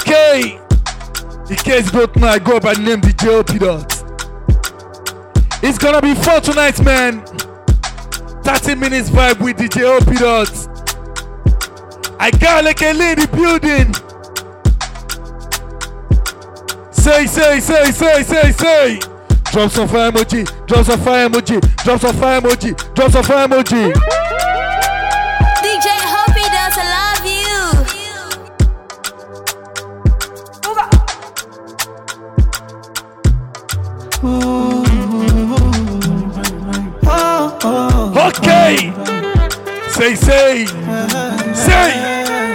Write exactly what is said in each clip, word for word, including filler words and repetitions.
Okay. In case you don't know, I go by the name D J O P Dot. It's gonna be fun tonight, man. thirty minutes vibe with D J O P Dot. I got like a lady building. Say, say, say, say, say, say. Drop some fire emoji, drop some fire emoji, drop some fire emoji, drop some fire emoji. D J Hoppy does I love you. Okay. Say, say, say.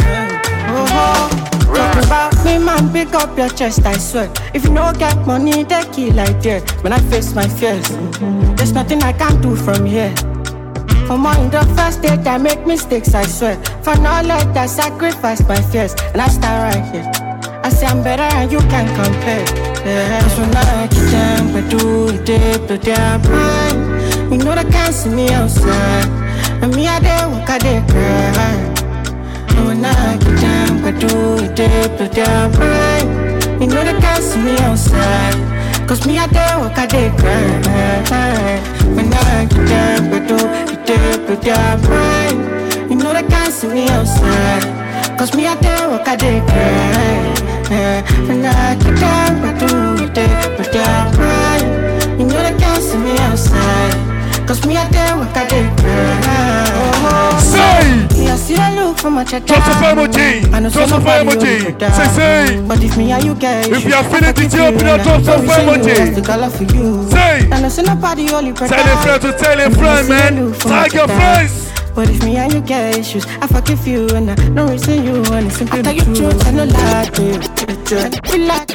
Me man, pick up your chest, I swear. If you don't get money, they kill like that. When I face my fears, there's nothing I can do from here. For more in the first date, I make mistakes, I swear. For knowledge, I sacrifice my fears. And I stand right here. I say I'm better and you can't compare. Yeah, cause when I get down, but do it, dip to their brain. You know they can't see me outside. And me, I dare walk, I dare cry. And when I get down, but do it, dip to their brain. You know they can't see me outside. Cause me, I dare walk, I dare cry. When I get down, but do it, dip to their brain. You know they can't see me outside. Cause me, I dare walk, I dare cry. When I get down, but do it, dip to their brain. You know they can't see me outside. Cause me, I dare walk, I dare cry. Say! Me, I see the look from my check. Drop some fire emoji, drop some fire emoji. Say, say. But if me and you get If you are feeling D J O P Dot, drop some fire emoji. Say. And I say nobody only Tell a friend to tell a friend, man. Tag your friends. But if me and you get issues, I forgive you and I don't reason you and it's simply the truth. I no lie to you. Feel like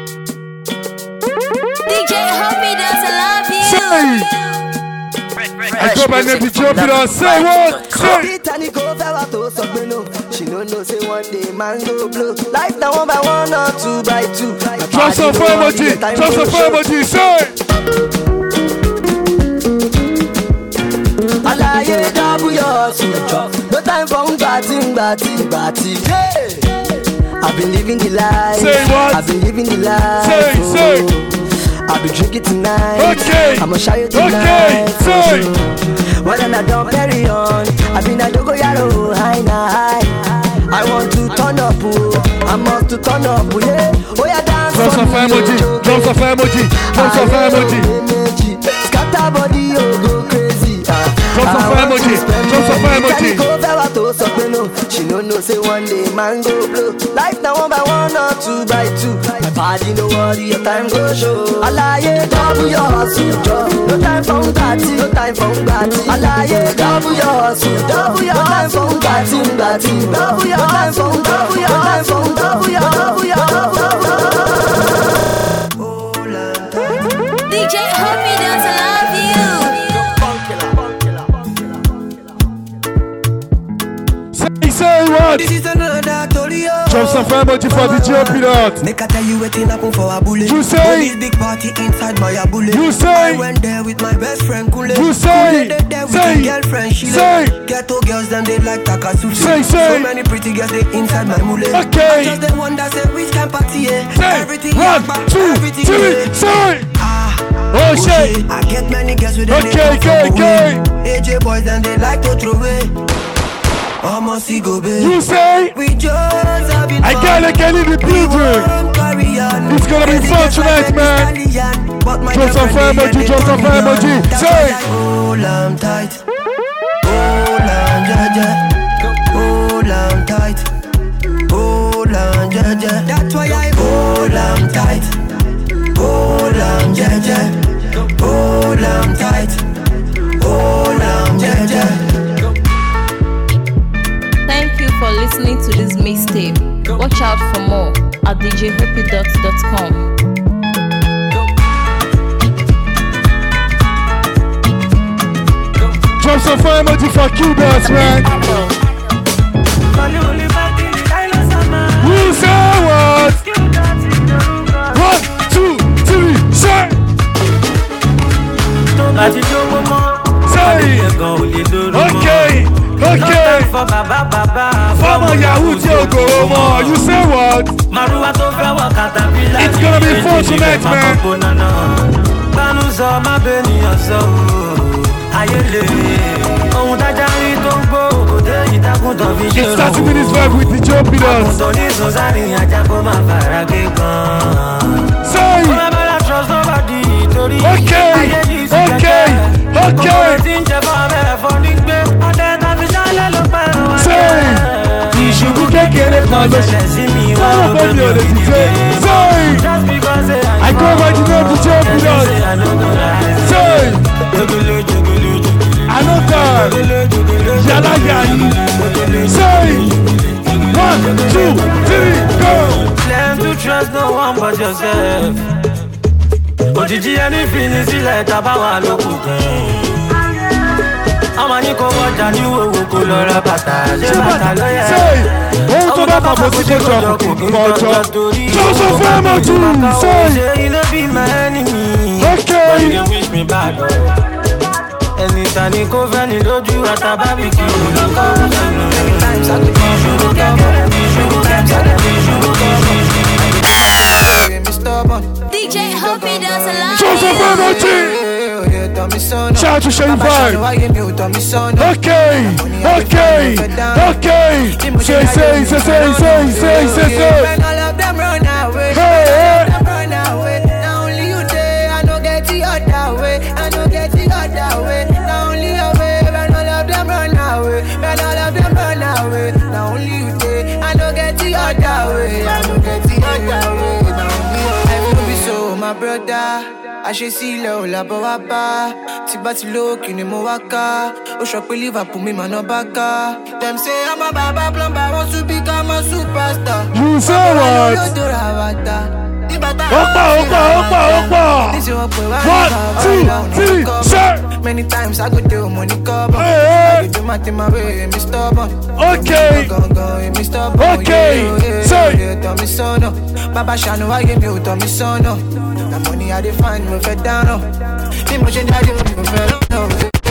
D J Hoppy does I love you. Say. I go by name D J O P Dot. Say what? Say. She don't know say one day man go blow. Life now one by one or two by two. Drop some fire emoji. Drop some fire emoji. Say. Alaye double your suit. No time for batting, batting, batting. I've been living the life. Say what? I've been living the life. Say, oh. say. I'll be drinking tonight. Okay. I'ma show you tonight. Okay. Say. Well, then I don't carry on. I've been a dogo yaro, high na high. I want to turn up, oh. I must to turn up, oh, yeah. Oh, yeah, dance. Drop some fire emoji. Drop some fire emoji. Drop some fire emoji. Scatter body, oh, go crazy. Drop some fire emoji. Drop some fire emoji. She no know say one day man go blow. Life now one by one or two by two. My body no worry, your time go show. Alaye double your hustle, no time for Bugatti, no time for Bugatti. Alaye double your hustle, double your time for Bugatti, Bugatti. Double your time for double your time for double your double your double. D J Hoppy does I love you. Say what? This is another Tolio. Drop some fire emoji for D J O P Dot. Make I tell you waiting happen for a bullet. You say. This big party inside my bullet. You say. I went there with my best friend Kule. You say. Kule there with Say. my girlfriend Sheila. Say. Ghetto girls them they like Takasushi. Say, say. So many pretty girls they inside my mule. Okay. I just the one that say which can party yeah. Say. Everything One, back, two, everything three, yeah. say. Ah. Oh shit. I get many girls with them. Okay, okay, okay. A J boys and they like to throw away. Almost see go baby. You say. We just have been I gotta get in the building. It's gonna be fun tonight, man. Drop some fire emoji, drop some fire emoji. Say. Hold on tight. Hold on, jaja. Hold on tight. Hold on, jaja. That's why I hold on tight. Hold on, jaja. Hold on tight. Hold on, jaja. Thank you for listening to this mixtape. Watch out for more at d j hoppy dot com. Drop some fire emoji for Q-Dot, man. You say what? One, two, three, say. Say. Okay, okay. for Baba Baba. Former Yahoo Jogo, you say what? Marua to Fewa Caterpillar. It's gonna be fun tonight, man. Banuzo, my Benny, so. Ayele. Oh, Tajari don't go. It's starting with this vibe with the Joe Pidas. Say. Okay, okay, okay. Say. You should get it, man. Say. I go right to the Joe Pidas. Say. I know that. Yala Yayi. Say. One, two, three, go. Learn to trust no one but yourself. Ojiji anything is like tabawa lokuta. Amani ko waja ni wo ko lo ra bata. Je bata lo ya. Say. Oh, to da pa bosi ko jo ko jo. So so fama tu. Say. You no be my enemy. Okay. You wish me bad. Anytime you go veni loju ata barbecue. Many times I could be you look at me. Many times I could be you look at me. D J Hoppy does a lot. So so fama tu. Shout out to Shane Vibe. Okay, okay, okay. Say, say, say, say, say, say, say, say. Hey, hey. Now only you there, I don't get the other way. I don't get the other way. Now only your way, when all of them run away. When all of them run away. Now only you there, I don't get the other way. I don't get the other way. Now only your way. I feel be so, my brother. I should see low la bawaba. Tibati low kini mo waka. O shop Liverpool me man baka. Them say I'm a baba plumber, want to become a superstar. You say what? Opa, opa, opa, opa. One, two, three, sir. Many times I go do money cover. Hey, I do my thing my way, me stubborn. okay, okay, say. Baba Shano, I give you to me son. The money I define me fed down. The motion I do me fed down.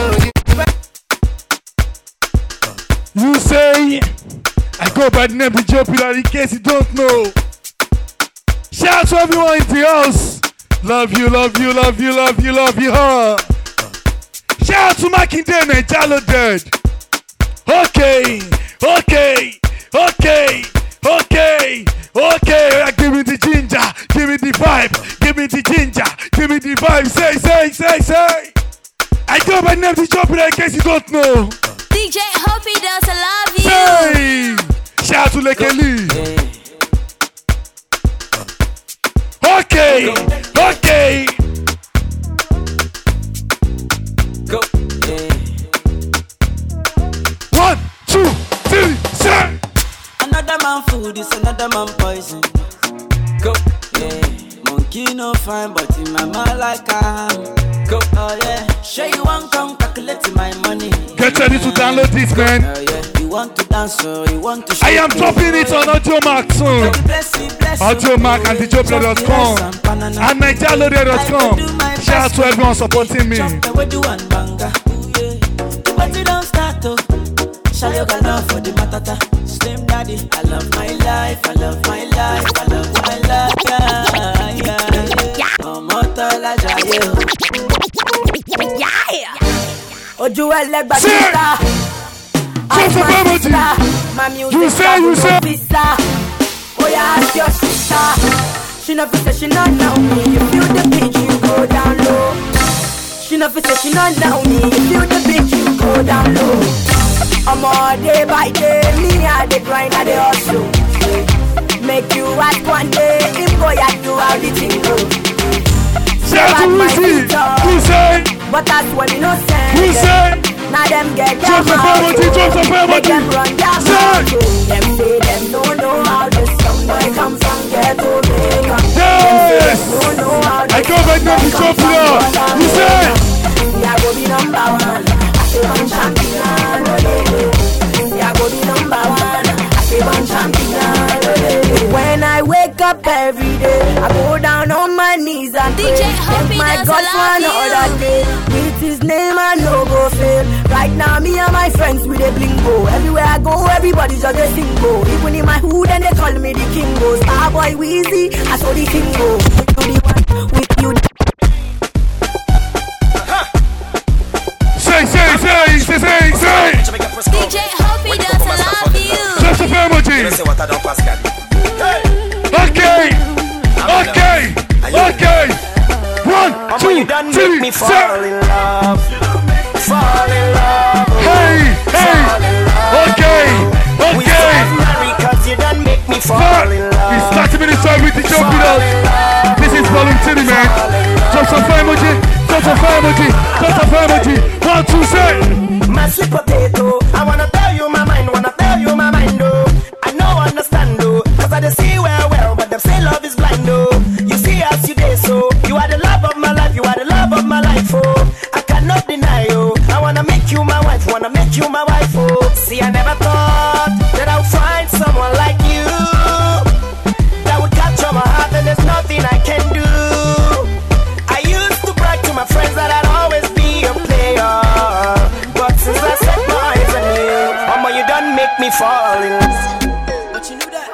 You say I go by the name of Joe Pidas in case you don't know. Shout out to everyone in the house. Love you, love you, love you, love you, love you, huh? Shout out to Makinde and Jalo Dead. Okay, okay, okay, okay, okay. Give me the ginger, give me the vibe, give me the ginger, give me the vibe. Say, say, say, say. I go by the name of Joe Pidas in case you don't know. D J Hoppy does a love you. Say. Shout out to Lekeli. Okay, okay. Go. One, two, three, seven. Another man food is another man poison. Go. Yeah, monkey no fine, but in my mind like I am. Go. Oh yeah, show you want come calculate my money. Get ready to download this, man. Oh yeah, you want to dance or you want to. I am dropping it on Audiomack soon. Audiomack and D J Play dot com and Nigeria Loaded dot com. Shout out to everyone supporting me. But you don't start to. Shall you got love for the matata? Slim daddy, I love my life, I love my life, I love my life, yeah, yeah, yeah. Oh, Motala Jayo. Yeah. Oju elegba sita. My music. You say, you say. Oh yeah, ask your sister. She never say she not know me. You feel the beat, you go down low. She never say she not know me. You feel the beat, you go down low. I'm all day by day, me I dey grind, I dey hustle. Make you ask one day, him go ya do how the thing go. Shout out to Wizzy. Who say? But that's when you know say. Who say? Now them get Drop the family, drop the family. them run down. Them say them don't know how this young boy come from ghetto Jamaica. Yes. Don't know how I go back now to Joe Pidas. Who say? Yeah, go be number one. I say one champion. Yeah, go be number one. I say one champion. When I wake up every day, I go down on my knees and D pray. J Hoppy Thank my does God love for another you. day. With his name I no go fail. Right now me and my friends with a blingo. Everywhere I everybody just a single. Even in my hood and they call me the Kingo. Starboy Weezy, I saw the Kingo. With you the one, with you the Say, say, say, say, say, say. D J Hoppy does love you. Just a emoji. Okay, okay, okay. One, two, three, fall in love. Fall in love. Hey, hey. Okay, We okay. start married cause you done make me fall in love. It's thirty minutes time with the Joe Pidos. This is voluntary, man. Just a fire emoji. Just a fire emoji. Just a fire emoji. One, two, say. My sweet potato, I wanna tell you my mind, wanna tell you my mind, oh. I know, understand, oh. Cause I don't see well, well, but them say love is blind, oh. You see as you day, so you are the love of my life, you are the love of my life, oh. I cannot deny, oh. I wanna make you my wife, wanna make you my wife, oh. See, I never thought that I'll find someone like you that would capture my heart, and there's nothing I can do. I used to brag to my friends that I'd always be a player, but since I set my eyes on you, mama, you done make me fall in love. But you knew that.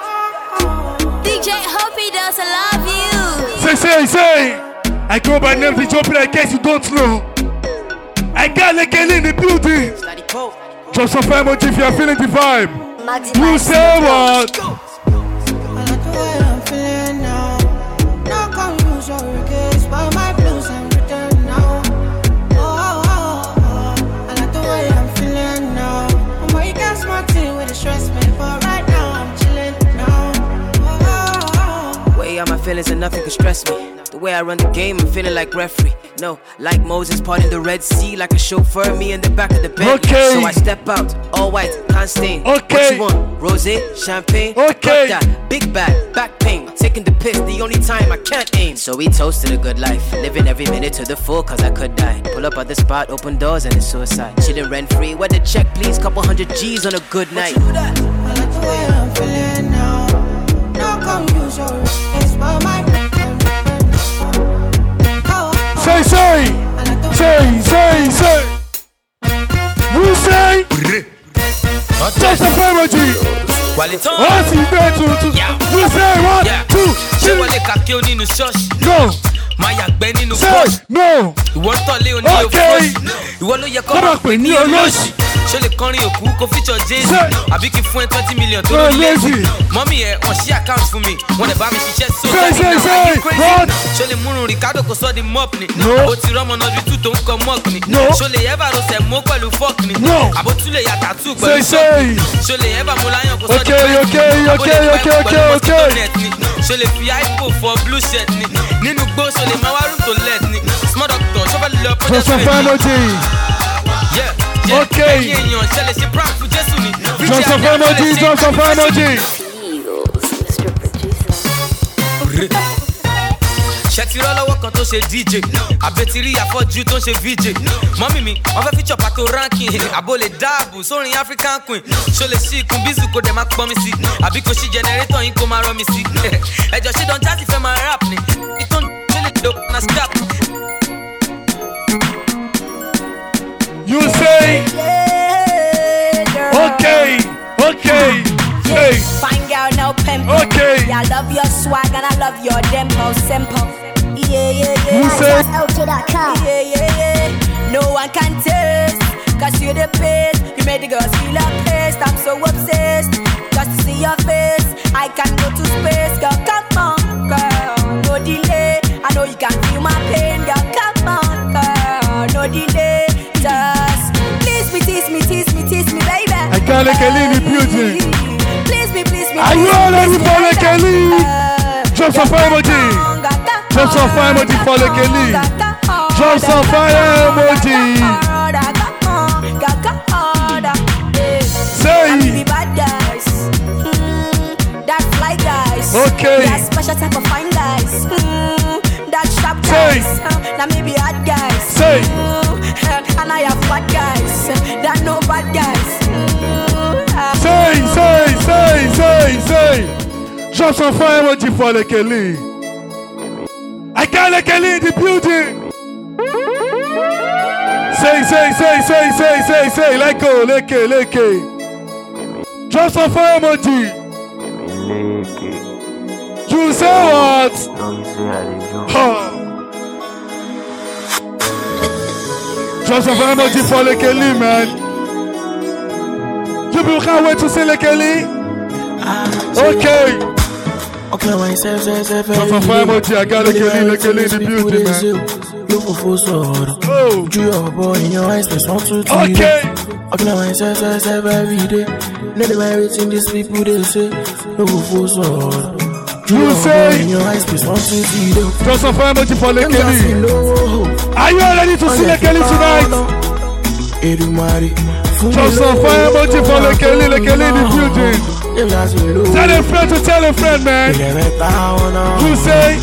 D J Hoppy does love you. Say, say, say. I go by name the Joe Pidos in case you don't know. I got like in the building. Just a fire emoji if you're feeling the vibe. You say what? I like the way I'm feeling now. No confuse your regrets, but my blues and return now. Oh, oh, oh, oh. I like the way I'm feeling now. I'm more you got smart thing with the stress me, but right now I'm chilling now. Oh, oh, oh. Way out my feelings and nothing can stress me. The way I run the game, I'm feeling like referee. No, like Moses parting the Red Sea, like a chauffeur, me in the back of the bed. Okay. So I step out, all white, can't stain. Okay. What you want? Rosé, champagne? Okay. Fuck that. Big bag, back pain. Taking the piss, the only time I can't aim. So we toasted a good life, living every minute to the full, cause I could die. Pull up at the spot, open doors, and it's suicide. Chilling rent free, where the check, please? Couple hundred G's on a good night. I like the way I'm feeling now. No confuse your regrets, but my Say, say. Say, say, say. You say. Just a fire emoji. What's he there to? You say one, two, Ṣé wọ́n lè kàkí o nínú ṣọ́ọ̀ṣì? no. Máa yàgbẹ́ nínú Say bọ́ọ̀ṣì. no. Ìwọ ń tọ̀lé o ní Okay. òfúrọ́ṣì. Ìwọ ló yẹ kọ́ Kọ́ máa máa pè ní olóṣì. Ṣé lè kọrin òkú kó feature Jay-Z? Say. Àbí kí n fún ẹ twenty million tó Oh, lórí lazy. lazy? Mọ́mí ẹ̀ wọ́n ṣí account fún mi. Wọ́n lè bá mi ṣiṣẹ́ so Say, tẹ́lẹ̀ say, náà. say. Are you crazy? What? Ṣé lè múrun Ricardo kò sọ́ di mop ni? No. Ó ti rọ́mọ náà ju two tó ń kọ mọ́ọ̀kì ni. No. Ṣé lè ever ro sẹ̀ mọ́ pẹ̀lú fork ni? No. Àbó tún lè yà tattoo Say, pẹ̀lú say. ṣọ́ọ̀kì? Ṣé lè ever mú láyàn kò sọ́ di Okay, pẹ́ẹ́sì? okay, Àbó okay, lè okay, pa okay, pẹ̀lú mosquito okay. net ni? Ṣé lè fi iPhone for blue shirt ni? Nínú gbó ṣé lè máa wá room to let ni? Small doctor ṣó fẹ́ lọ project Just a fire emoji. Yeah, yeah. Okay. Ẹ̀yin èèyàn ṣẹlẹ̀ ṣe prank fún Jésù ni. Just a fire emoji. Just a fire emoji. Ṣé ti rọ́ lọ́wọ́ kan tó ṣe D J? Àbẹ̀tìrí àfọ́jú tó ń ṣe V J. Mọ́mì mi, wọ́n fẹ́ feature pàtó ranking. Àbò lè dáàbò sórin African Queen. Ṣó lè ṣí ikùn bísù kó dẹ̀ máa pọ́n mi sí. Àbí kò ṣí generator yín kó máa rọ́ mi sí. Ẹjọ́ ṣé Don Jazzy fẹ́ máa rap ni? Ìtàn ṣe lè do na stop. You say. Okay. Okay. Hey. Fine girl, no pimp. Okay. Yeah, I love your swag and I love your dempo, simple. Yeah, yeah, yeah. You say. Yeah, yeah, yeah. No one can taste, cause you're the best. You made the girls feel a taste. I'm so obsessed, just to see your face. I can go to space, girl, come on, girl. No delay, I know you can feel my pain, girl, come on, girl. No delay, just please me, tease me, tease me, tease me, baby. I can't let Kelly in the building. Please me, please me. Are you all ready for the Kelly? Just a fire emoji. Just a fire emoji for the Kelly. Just a fire emoji. Say. That's fly guys. Okay. That's special type of fine guys. Mm, that's sharp Say. guys. Now maybe hot guys. Say. Mm, and I have bad guys. That no bad guys. Mm, ah. Say, say, say, say, say. Just a fire emoji for the Kelly. I got the Kelly in the building. Say, say, say, say, say, say, say. Let go, let go, let go. Drop some fire emoji. You say what? Huh. Drop some fire emoji for Lekeli, man. You people can't wait to see Lekeli. Okay. Okay, myself, self, self, drop some fire emoji. I got Lekeli, Lekeli in the building, man. Look for sword. Oh. Do your boy in your eyes, there's one, two, three. Okay. Okay, myself, self, self, every day. Let them everything these people they say. Look for sword. You say. In your eyes, there's one, two, three. Drop some fire emoji for Lekeli. Are you ready to see Lekeli tonight? Drop some fire emoji for Lekeli, Lekeli in the building. Tell a friend to tell a friend, man. You say.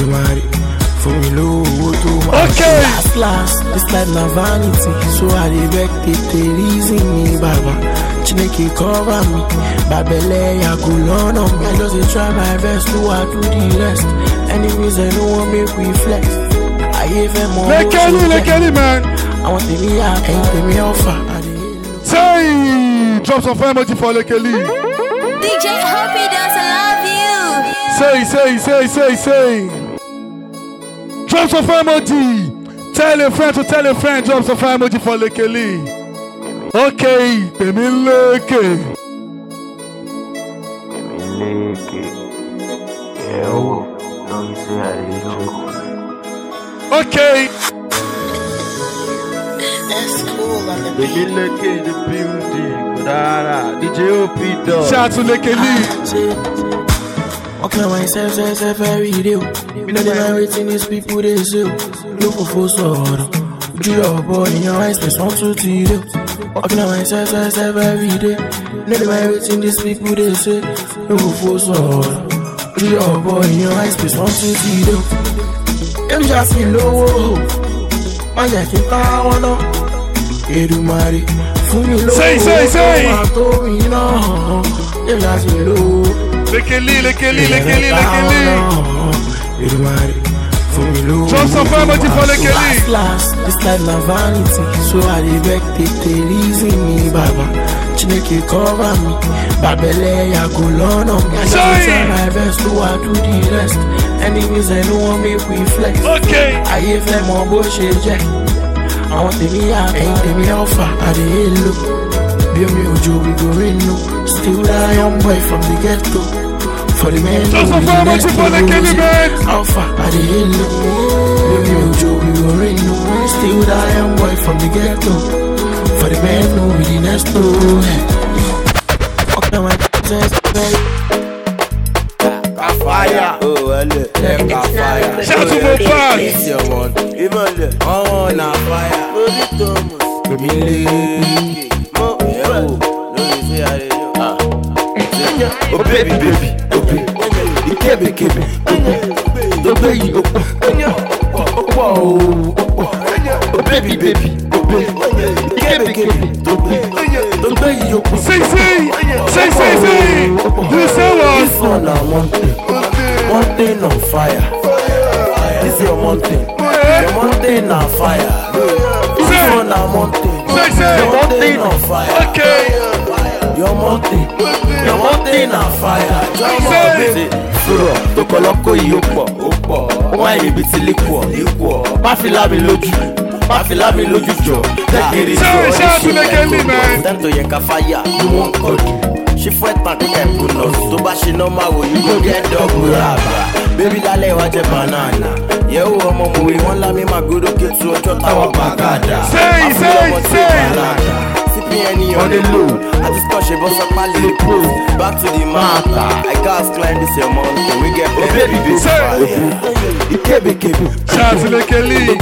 Okay. Last, last, this life na vanity. So I beg the reason me, Baba. Chineke cover me. Babele, I go learn on me. I just try my best to I do the rest. Enemies, I don't want make we flex. I give them more. Lekeli, Lekeli, man. I want the me out, ain't the me offer. Say, drop some fire emoji for Lekeli. D J Hoppy does love you. Say, say, say, say, say. Drop some fire emoji. Tell a friend to tell a friend. Drop some fire emoji for Lekeli. Okay, Temi Leke. Okay. That's cool. Temi Leke in the building. D J O P dog. Shout to Lekeli. Okay, myself, self, self, every day. You know them everything these people they say. Look for sword. Do your boy in your eyes, there's one, two, three. Okay, myself, self, self, every day. You know them everything these people they say. Look for sword. Do your boy in your eyes, there's one, two, three. You just feel low. I just keep on on. Edumare, for me low. Say, say, say. You just feel low. Lekeli, Lekeli, Lekeli, Lekeli. Drop some fire emoji for Lekeli. Last, last, this life na vanity. So I beg the reason me, Baba. Chineke cover me. Babele, I go learn on me. I just try my best to I do the rest. Enemies, I don't want me we flex. Okay. I give them more bullshit, yeah. I want the me out, ain't the me offer. I the look. Be me ojo, we go in no. Still that young boy from the ghetto. For the man who the next to Alpha, I the look. Be me ojo, we go in no. Still that young boy from the ghetto. For the man who the next to. Okay, my says fire. Oh, well, yeah, fire. Shout to my fans. It's your one. Even the oh, na fire. Baby, oh, baby, baby, oh, baby, baby, baby, oh, baby, oh, baby, baby, say, say, say, say, say, you say what? This one on one thing, one thing on fire. This your one thing, your one thing on fire. This one on one thing, your one thing on fire. Okay. Your mountain, your mountain on fire. Your mountain, furo, to koloko yopo, opo. Why me biti liquor, liquor. Ma fi la mi lójú, ma fi la mi lójú jo. Take it easy, shout to Lekeli, man. Time to yanka fire, you won't cut. She fight back and put no. To ba she no ma wo, you go get double raba. Baby lale wa je banana. Yeah, oh, mo mo we won la mi ma go do ke tu ojo tawa bagada. Say, say, say. Any on the low, I just touch it, but some my little pro. Back to the matter. I can't climb this your mountain. We get oh, baby, baby, fire. You can't be capable. Shout to Lekeli.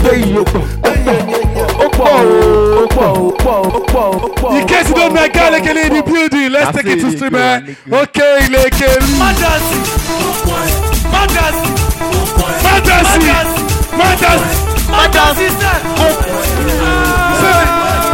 In case you don't know, I got Lekeli in the building. Let's take it to stream, man. Okay, Lekeli. Fantasy, fantasy, fantasy, fantasy, fantasy, fantasy.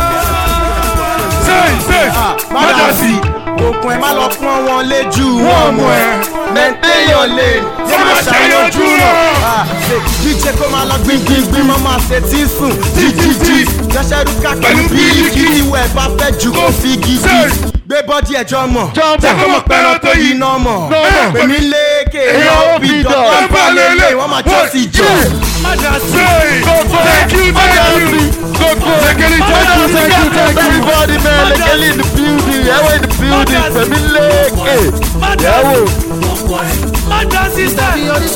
Say, say, Madasi. Okun ẹ má lọ pọ́n wọn léjú. Wọ́n mú ẹ. Mẹ́ntẹ́yàn lè. Yẹ máa ṣàyànjú náà. Jíjẹ kó máa lọ gbìngbìngbìn máa máa ṣe tí sùn. Jíjíjí. Jẹ́sẹ̀rú ká pẹ̀lú bíríkì. Ìwẹ̀ bá fẹ́ jù kó fi gidi. gbé bọ́dí ẹ̀jọ́ mọ̀. Jọ́mọ̀. Jẹ́ kó mọ̀ pẹ́rọ tó yí iná mọ̀. Pèmí lékè èèyàn òbí dọ̀. Wọ́n bá lélẹ̀ wọ́n máa jọ́ sí jọ. Say, thank you, thank you. Lekeli, thank you, thank you, thank you. Everybody, man, Lekeli in the building. Ewo in the building. Pèmí lékè. Ewo. Mada sister.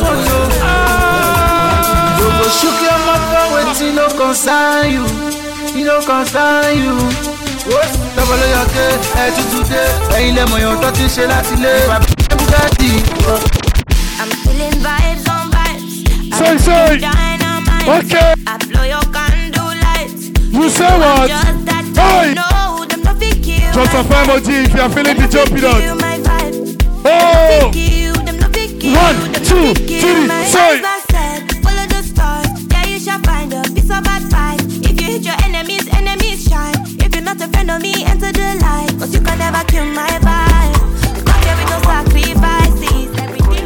You go shook your mouth for wetin no concern you. You no concern you. Double your day, head to today. Ẹyin lẹ mọ̀ yàn tó ti ṣe láti lé. I'm feeling vibes on vibes. Say, say. Okay. I blow your candle lights. You say what? Hey. Just a fine emoji if you are feeling the jump it out. Oh. One, two, three, say. Follow the stars. Yeah, you shall find a piece of advice. If you hit your enemies, enemies shine. If you're not a friend of me, enter the light. Cause you can never kill my vibe. You got here with no sacrifices. Everything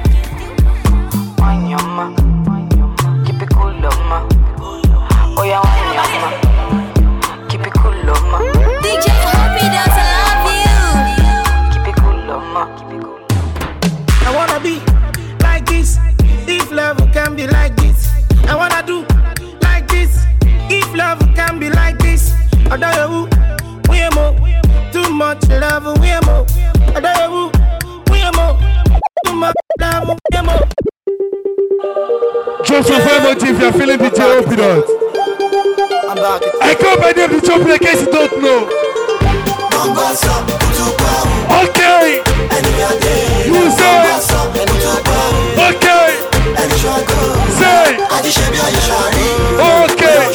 wine your ma. Keep it cool, love ma. Oh yeah, wine your ma. Keep it cool, love ma. D J Happy does love you. Keep it cool, love ma. Keep it cool. I wanna be like this. If love can be like this, I wanna do like this. If love can be like this, I don't know we are more. Too much love, we are more. I don't know we are more. Too much love, we are more. Just a fine emoji if you are feeling the J O P dot. I come by name the J O P in case you don't know. Okay. You say. Okay. Say. Okay.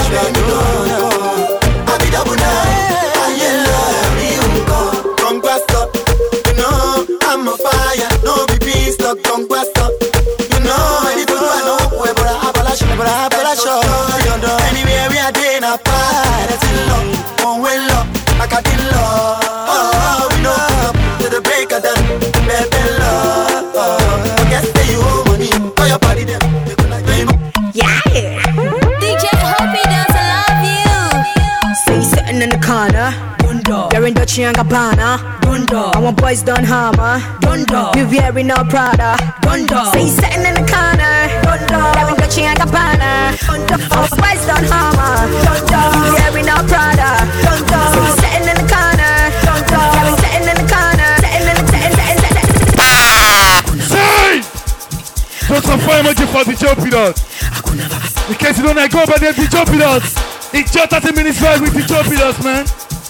I'm a fire, no be peace, don't conquest up. You know, any good one, no, but I have a show, but I have a show. Anywhere we are doing a part, it's in love, one way love, like I did love. Oh, we know, to the break of dawn, baby love. I guess that you owe money, for your body them. Yeah. D J Hoppy does love you. Say sitting in the corner. Dundo. You're in Dolce and Gabbana. Dundo. I want boys done hammer. Dundo. You wearing no Prada. Dundo. Say sitting in the corner. Dundo. You're in Dolce and Gabbana. Dundo. I want boys done hammer. Dundo. You wearing no Prada. Dundo. Say sitting in the corner. Dundo. You're sitting in the corner. Sitting in the sitting sitting sitting. Say. Just a fine emoji for the J O P dot. In case you don't know, I go by the J O P dot. It's just thirty minutes ride with the J O P dot, man.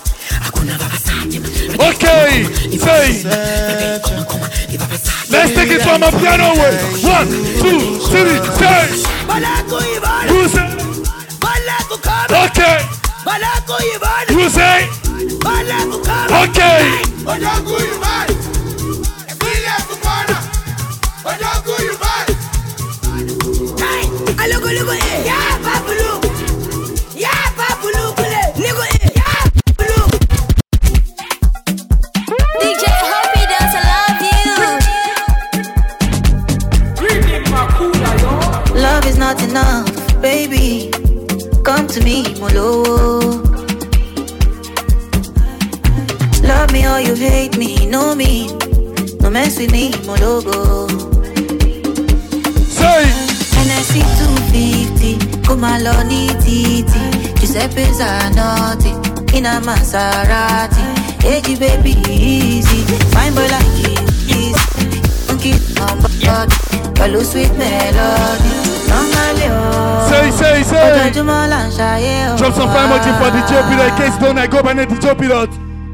Okay, say. Let's take it from a piano way. One, two, three, say. You say. Okay. You say. Okay. D J Happy does love you. Love is not enough, baby. Come to me, Molo. Love me or you hate me, know me. No mess with me, Mologo. Say. And I see two fifty, come along, titi. Giuseppe Zanotti, in a Maserati. Hey, baby, easy. Fine boy like you, easy. Don't keep on body. Follow sweet melody. Say, say, say. Drop some fine emoji for the J O P dot. In case you don't know, I go by name the J O P dot.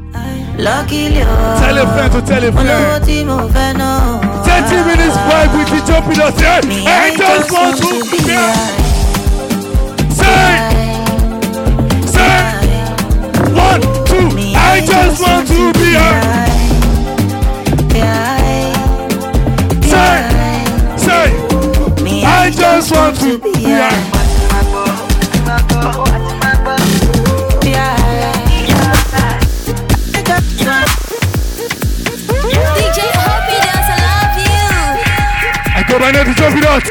Tell a friend to tell a friend. thirty minutes vibe with the J O P dot. Yeah. I just want to be here. Say. Say. One, two. I just want to be here. Say. Say. I just want to be here. D J Happy does love you. I go by name the J O P dot.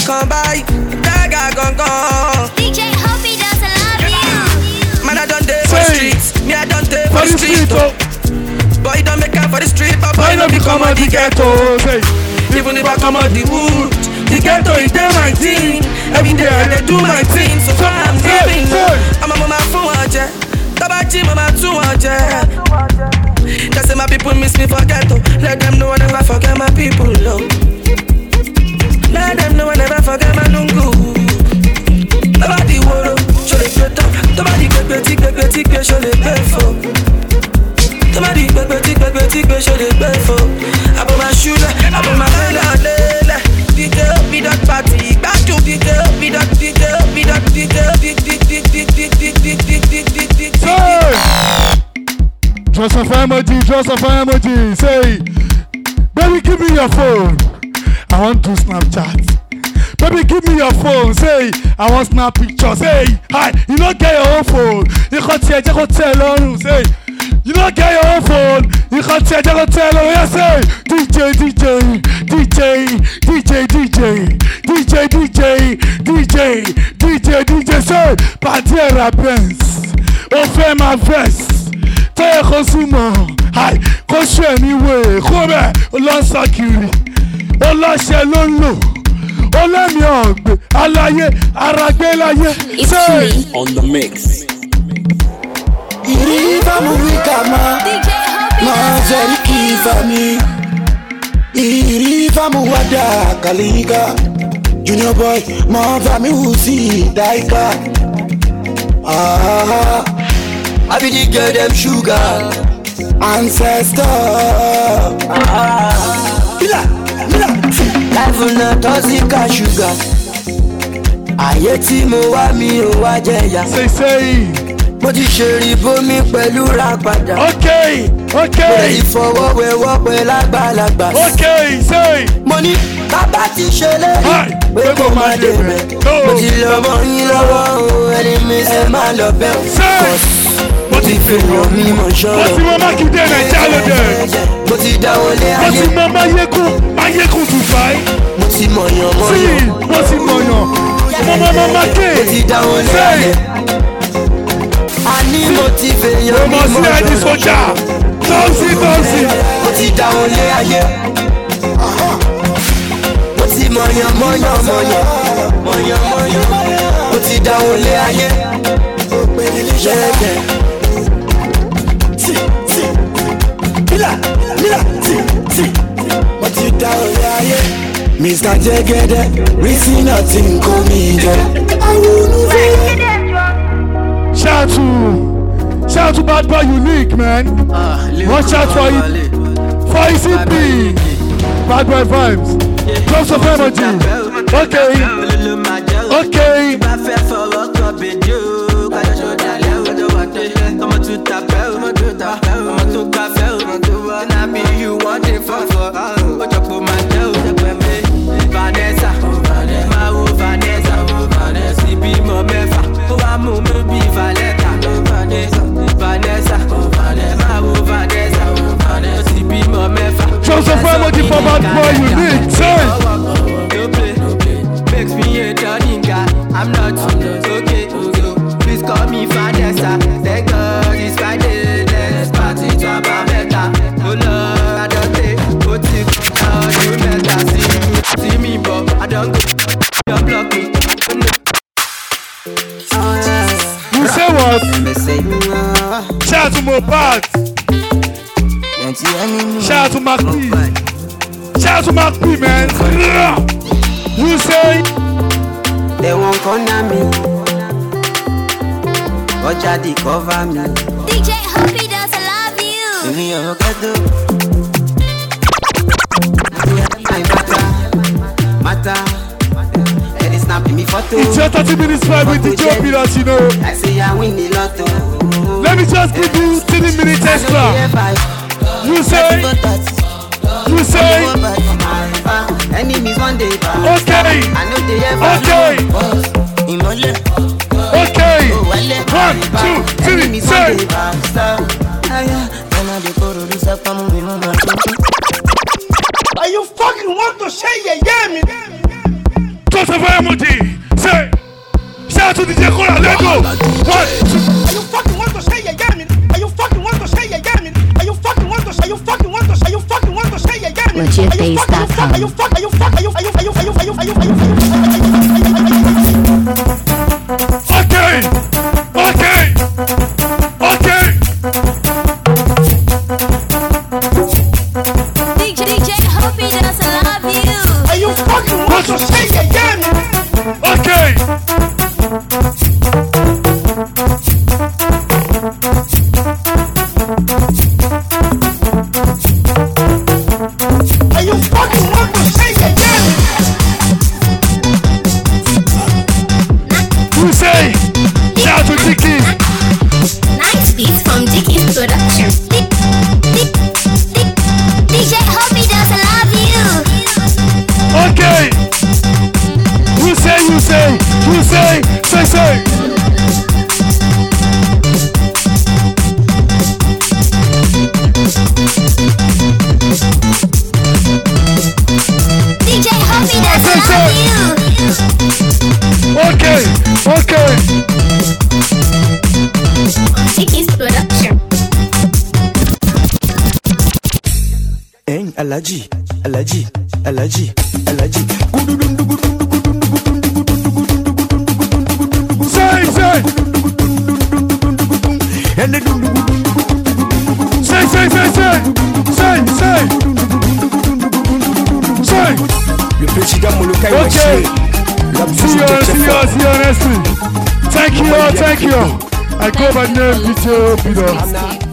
come by. Dagger gone gone. D J Hoppy does I love you. Man, I don't dare for the streets. Me, I don't dare for the street. Oh. Boy, don't make up for the street. But boy, don't become a the ghetto. Even if I come out the wood, the ghetto is there my thing. Every day I do my thing. So far I'm living. I'm a mama for one jet. Tabaji mama two one jet. That's say my people miss me for ghetto. Let them know I never forget my people. Love. Let them know I never forget my nungu. Nobody woro, show the pay top. Nobody get petty, get petty, get show the pay for. Nobody get petty, get petty, get show the pay for. I put my shoulder, I put my hand on the D J be that party, back to D J be that D J be that D J dick dick dick dick dick dick dick dick dick dick dick. Joseph emoji, Joseph emoji, say, baby give me your phone. I want to Snapchat. Baby, give me your phone. Say, I want snap pictures. Say, hi, you don't get your own phone. You can't tell, you can't tell. Say, you don't get your own phone. You can't tell, you can't tell. Yeah, say, D J, D J, D J, D J, D J, D J, D J, D J, D J, D J. Say, Padiera Benz. On fait ma veste. T'es consumer. Hi, coach anyway. Come here, lance security. Ọlọ́ṣẹ́ ló ń lò ọlẹ́mi ọ̀gbẹ́ aláyé aragbélayé. It's on the mix. Iriva muvika ma mazeri kifami. Iriva muwada kaliga. Junior boy mava mi usi daika. Ah, I be the girl them sugar ancestor. Ah, Mila. Life on a toxic sugar. Ayé tí mo wá mi ò wá jẹ̀yà. Say say. Mo ti ṣe rìbó mi pẹ̀lú ra padà. Okay, okay. Mo lè fọwọ́ wẹ̀wọ́ pẹ̀lú àgbàlagbà. Okay, say. Mo ní bàbá ti ṣe lérí pé kò má dé bẹ̀. Mo ti lọ mọ yín lọ́wọ́ o, ẹni mi ṣe máa lọ bẹ̀ o. Mo ti fi ràn mí mọ̀ ṣọ́rọ̀. Mo ti mọ Mákindé Nàìjíríà lóde. Mo ti dáwọ́ lé ayé. Mo ti mọ Máyégún Máyégún Dubai. Mo ti mọ̀yàn mọ̀yàn. Sí, mo ti mọ̀yàn. Mo mọ mọ Mákè. Mo ti dáwọ́ lé ayé. A ní mo ti fèèyàn mí mọ̀ ṣọ́rọ̀. Mo mọ̀ sí ẹni sójà. Tọ́sí tọ́sí. Mo ti dáwọ́ lé ayé. Mo ti mọ̀yàn mọ̀yàn mọ̀yàn. Mọ̀yàn mọ̀yàn. Mo ti dáwọ́ lé ayé. Jẹ́jẹ́. Si, si. Mila, Mila, si, si. Mo ti dáwọ́ lé ayé. Mister Jẹ́gẹ́dẹ́, rísí náà ti ń kó mi jẹ. Àwọn olùfẹ́. Shout to, shout to Bad Boy Unique, man. Uh, Watch out for it. For E C P. Bad Boy Vibes. Drops of energy. Okay. Okay. Vanessa, ma ou Vanessa, Vanessa, si bi mo mefa, o wa mu mu bi Vanessa, Vanessa, Vanessa, ma ou Vanessa, Vanessa, si bi mo mefa. Joseph Emoji for Bad Boy Unique, say. Don't play, makes me a turning guy. I'm not okay, please call me Vanessa. Thank God it's Friday, let's party to a better. Oh Lord, I don't take, put it down, you better see me, see me, but I don't go, you block me. You say what? Shout to Mopad. Shout to Mac P. Shout to Mac P, man. You say? They won't corner me. Watch out, they cover me. D J Hoppy does I love you. Me on ghetto. I matter, matter. And it's snapping me photo. It's your thirty minutes five with the job that you know. I say I win the lotto. Let me just give you thirty minutes extra. You say? You say? Enemies one day. Okay. I know they ever. Okay. Okay. One, two, three, say. Are you fucking want to say yeah, yeah, me? Toss of emoji. Say. Shout out to D J Kola. Let's go. One. Are you fucking want to say yeah, yeah, me? Are you fucking want to say yeah, yeah, me? Are you fucking want to say? Are you fucking want to say? Are you fucking want to say yeah, yeah, me? legit base dot com. Are you fucking? Are you fucking? Are you? Are you? Are you? Are you? Are you? Are you? Are you? Okay. Okay. Okay. D J, D J, hope he doesn't love you. Are you fucking want to say yeah, yeah, me? Okay. Are you fucking want to say yeah, yeah, me? Who say? Shout out to Dicky. Nice beats from Dicky's production. D- D- D- DJ, hope he doesn't love you. Okay. Who say? Who say? Who say? Say say. D J, hope he doesn't love you. Okay. Okay. Dicky's production. Hein, Alaji, Alaji, Alaji, Alaji. Say, say. Say, say, say, say. Say, say. Say. Le petit dame Molokai Okay. See you, see you, see you next week. Thank you, thank you. I go by name D J Hope It Does.